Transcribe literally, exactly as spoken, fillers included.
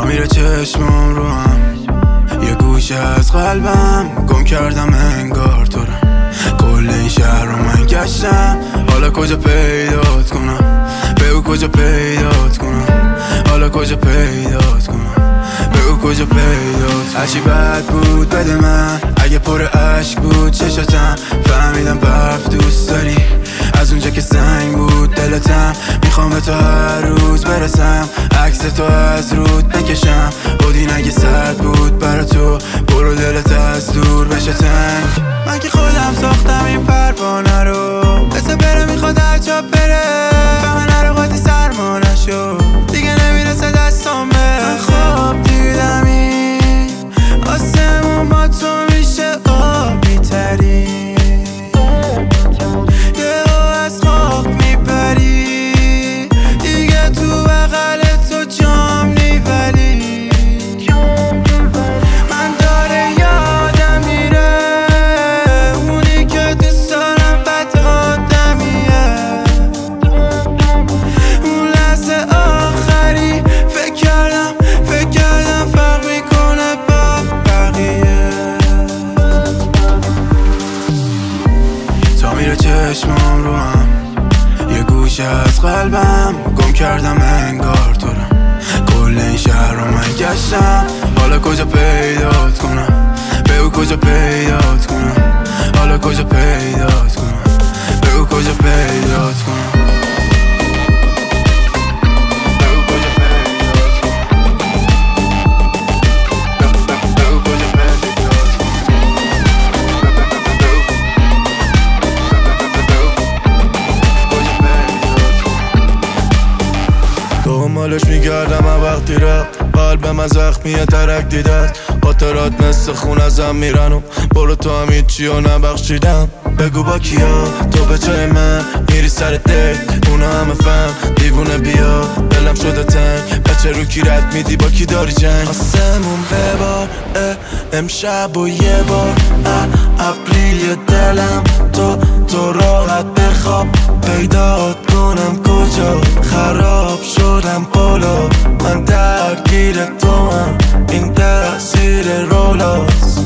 میره چشمام رو هم، یه گوشه از قلبم گم کردم انگار تو رو. کل این شهر رو من گشتم، حالا کجا پیدات کنم؟ بگو کجا پیدات کنم؟ حالا کجا پیدات کنم؟ بگو کجا پیدات. هرچی بد بود بده من، اگه پر عشق بود چشاتم، فهمیدم برف دوست داری از اونجا که سنگ بود دلتم. میخوام به تو هر روز برسم، عکس تو از رود بکشم. بودین اگه سرد بود برا تو، برو دلت از دور بشه تنگ. من که خودم ساختم این پروانه رو، بسه بره میخواد هر جا بره، فهمه نرو قاطی سرما نشو، دیگه نمیرسه دستام بره. من خواب دیدم این آسمون با تو میشه آبی تری، یه از خواب میپری، دیگه تو بغل تو جام نیولی. من داره یادم میره اونی که دوست دارم بد آدمیه، اون لحظه آخری فکر کردم فکر کردم فرق میکنه با بقیه. تا میره چشمام رو هم، یه گوشه از قلبم گم کردم انگار تو رو. کل این شهر رو من گشتم، حالا کجا پیدات کنم؟ بگو کجا پیدات کنم؟ حالا کجا پیدات کنم؟ بگو کجا پیدات کنم؟ بگو کجا پیدات کنم؟ بگو کجا پیدات کنم؟ دنبالش میگردم من وقتی رفت، قلبم از زخمیه ترک دیدت. خاطرات مثل خون ازم میرن و برو تو هم هیچی و نبخشیدم. بگو با کیا تو به جای من میری سر دیت، اونا همه فهم دیوونه بیا، دلم شده تنگ. بچه رو کی رد میدی با کی داری جنگ؟ آسمون ببار امشب و یه بار ابری دلم، تو تو راحت بخواب پیدات کنم کجا. خراب شدم بالا من درگیر تو هم، این تأثیر رولاست.